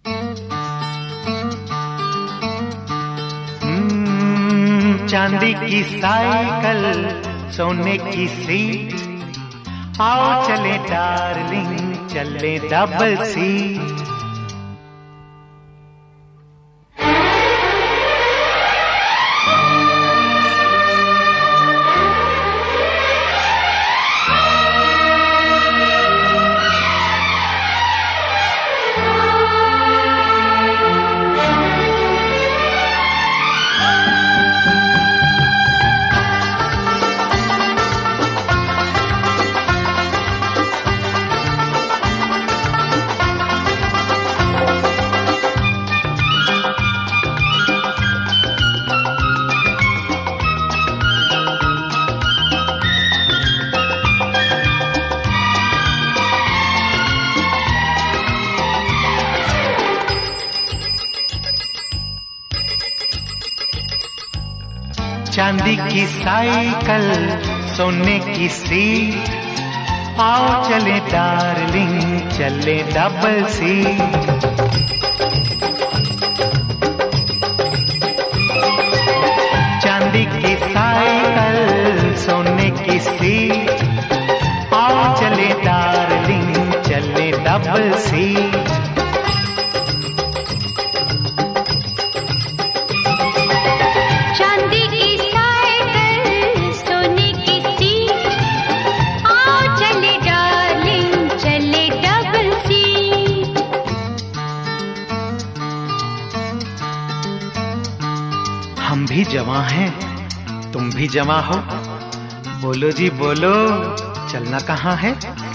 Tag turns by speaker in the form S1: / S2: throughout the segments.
S1: चांदी की साइकिल, सोने की सीट, आओ चले डार्लिंग, चले डबल सीट। चांदी की साइकिल, सोने की सीट, आओ चले डार्लिंग, चले डबल सीट। चांदी की साइकिल, सोने की सीट, आओ चले डार्लिंग, चले डबल सीट। हम भी जवां हैं, तुम भी जवां हो, बोलो जी बोलो, चलना कहाँ है?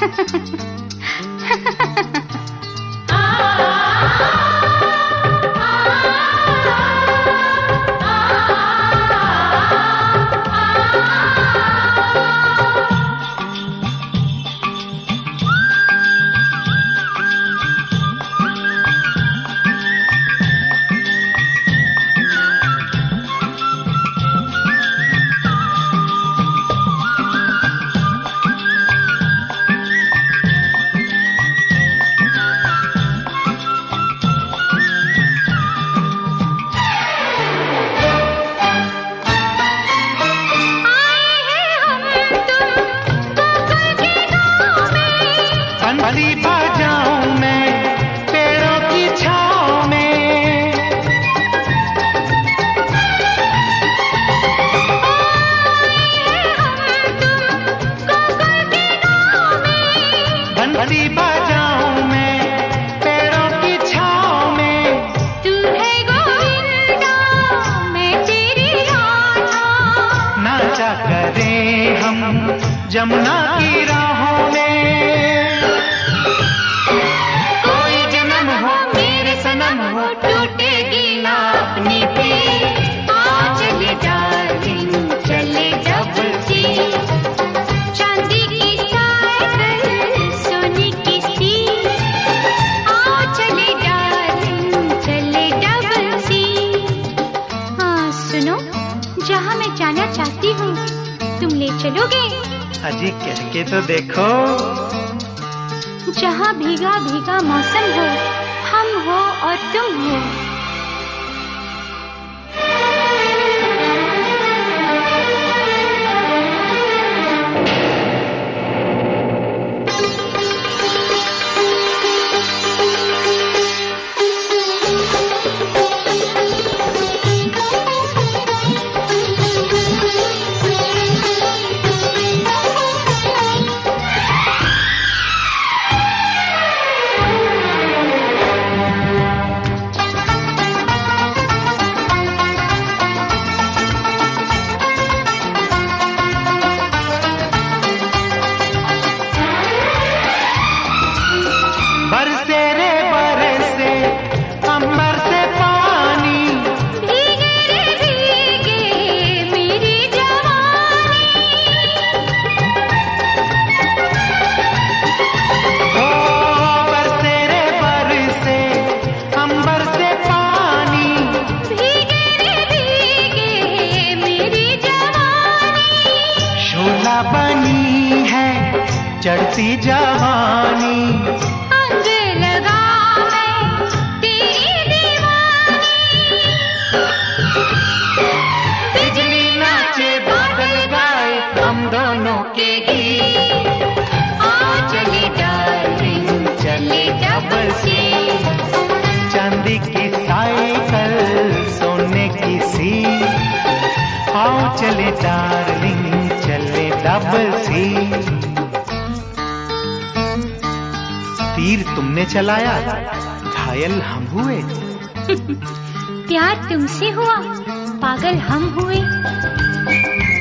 S1: बंसी बजाऊं मैं पेड़ों की छाँव में, बंसी बजाऊं मैं पेड़ों की छाँव में।
S2: तू है गोविंदा, मैं तेरी राधा,
S1: नाचा करें हम जमुना की राहों में।
S2: टूटेगी ना अपनी प्रीत, आओ चले डार्लिंग, चले डबल सीट। चांदी की साइकिल, सोने की सीट, आओ चले डार्लिंग, चले डबल सीट। हाँ सुनो, जहाँ मैं जाना चाहती हूँ तुम ले चलोगे?
S1: अजी कह के तो देखो।
S2: जहाँ भीगा भीगा मौसम हो, हम हो और तुम हो।
S1: बरसे रे बरसे अंबर से पानी,
S2: भीगे रे भीगे मेरी जवानी।
S1: ओ बरसे रे बरसे अंबर से पानी,
S2: भीगे रे भीगे मेरी जवानी।
S1: शोला बनी है चढ़ती जवानी,
S2: अंग लगा मैं
S1: डार्लिंग चले डबल सी। तीर तुमने चलाया, घायल हम हुए।
S2: प्यार तुमसे हुआ, पागल हम हुए।